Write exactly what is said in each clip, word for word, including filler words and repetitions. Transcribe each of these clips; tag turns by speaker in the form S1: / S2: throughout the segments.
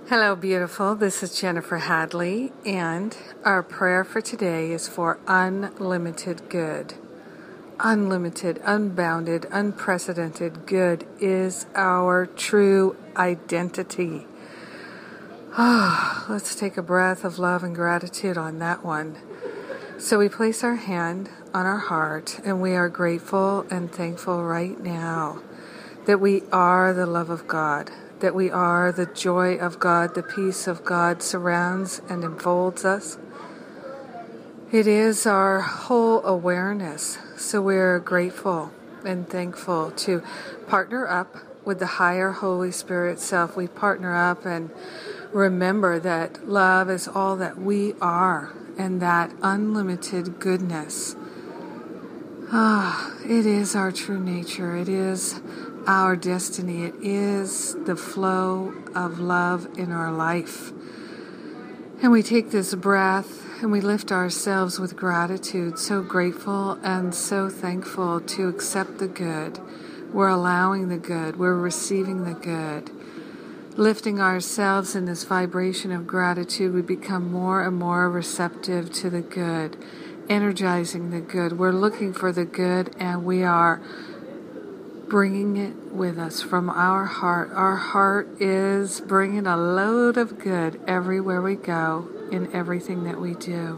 S1: Hello, beautiful. This is Jennifer Hadley, and our prayer for today is for unlimited good. Unlimited, unbounded, unprecedented good is our true identity. Ah, let's take a breath of love and gratitude on that one. So we place our hand on our heart, and we are grateful and thankful right now that we are the love of God, that we are the joy of God, the peace of God surrounds and enfolds us. It is our whole awareness, so we're grateful and thankful to partner up with the higher Holy Spirit self. We partner up and remember that love is all that we are, and that unlimited goodness, ah, it is our true nature. It is our destiny. It is the flow of love in our life. And we take this breath and we lift ourselves with gratitude, so grateful and so thankful to accept the good. We're allowing the good. We're receiving the good. Lifting ourselves in this vibration of gratitude, we become more and more receptive to the good, energizing the good. We're looking for the good, and we are bringing it with us from our heart. Our heart is bringing a load of good everywhere we go, in everything that we do.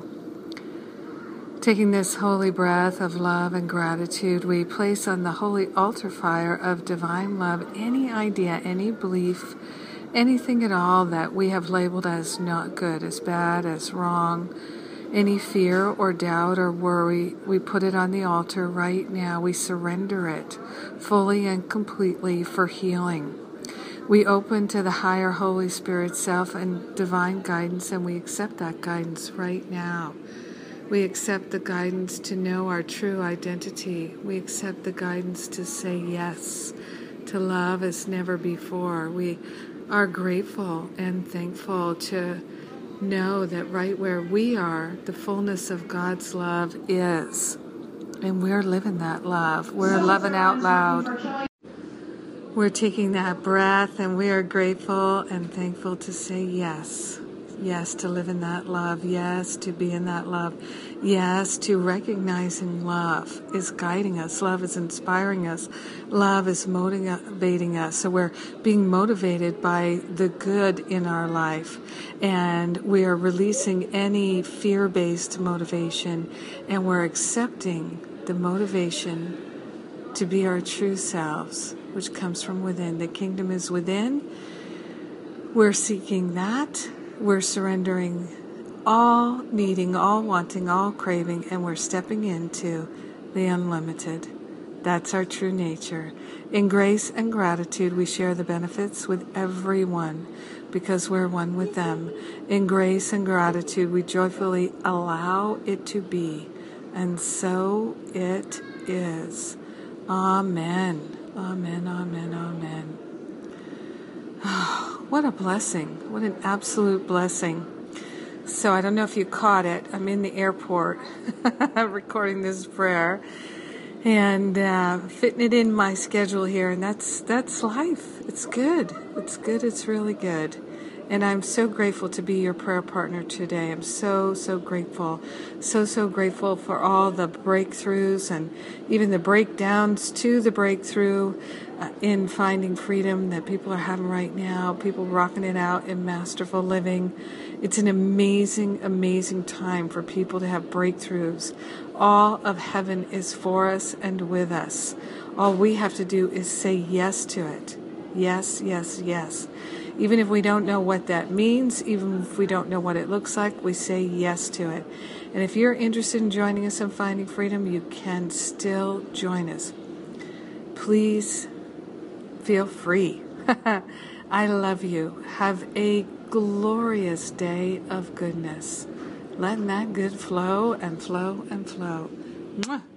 S1: Taking this holy breath of love and gratitude, we place on the holy altar fire of divine love any idea, any belief, anything at all that we have labeled as not good, as bad, as wrong. Any fear or doubt or worry, we put it on the altar right now. We surrender it fully and completely for healing. We open to the higher Holy Spirit self and divine guidance, and we accept that guidance right now. We accept the guidance to know our true identity. We accept the guidance to say yes to love as never before. We are grateful and thankful to know that right where we are, the fullness of God's love is. And we're living that love. We're loving out loud. We're taking that breath, and we are grateful and thankful to say yes. Yes to live in that love. Yes to be in that love. Yes to recognizing love is guiding us. Love is inspiring us. Love is motivating us. So we're being motivated by the good in our life. And we are releasing any fear-based motivation. And we're accepting the motivation to be our true selves, which comes from within. The kingdom is within. We're seeking that. We're surrendering all needing, all wanting, all craving, and we're stepping into the unlimited. That's our true nature. In grace and gratitude, we share the benefits with everyone because we're one with them. In grace and gratitude, we joyfully allow it to be, and so it is. Amen. Amen, amen, amen. Oh, what a blessing. What an absolute blessing. So I don't know if you caught it. I'm in the airport recording this prayer and uh, fitting it in my schedule here. And that's that's life. It's good. It's good. It's really good. And I'm so grateful to be your prayer partner today. I'm so, so grateful. So, so grateful for all the breakthroughs and even the breakdowns to the breakthrough uh, in finding freedom that people are having right now. People rocking it out in masterful living. It's an amazing, amazing time for people to have breakthroughs. All of heaven is for us and with us. All we have to do is say yes to it. Yes, yes, yes. Even if we don't know what that means, even if we don't know what it looks like, we say yes to it. And if you're interested in joining us in Finding Freedom, you can still join us. Please feel free. I love you. Have a glorious day of goodness. Letting that good flow and flow and flow. Mwah.